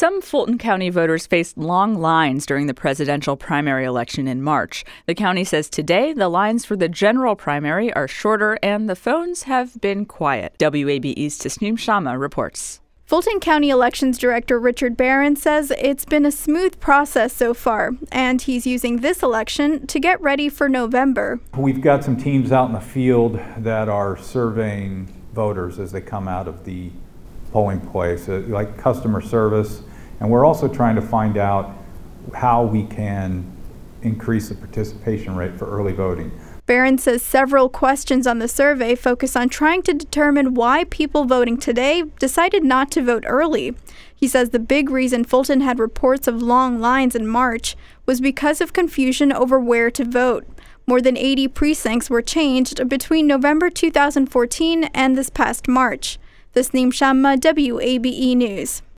Some Fulton County voters faced long lines during the presidential primary election in March. The county says today the lines for the general primary are shorter and the phones have been quiet. WABE's Tasneem Shamma reports. Fulton County Elections Director Richard Barron says it's been a smooth process so far, and he's using this election to get ready for November. We've got some teams out in the field that are surveying voters as they come out of the polling place, like customer service, and we're also trying to find out how we can increase the participation rate for early voting. Barron says several questions on the survey focus on trying to determine why people voting today decided not to vote early. He says the big reason Fulton had reports of long lines in March was because of confusion over where to vote. More than 80 precincts were changed between November 2014 and this past March. Tasneem Shamma, WABE News.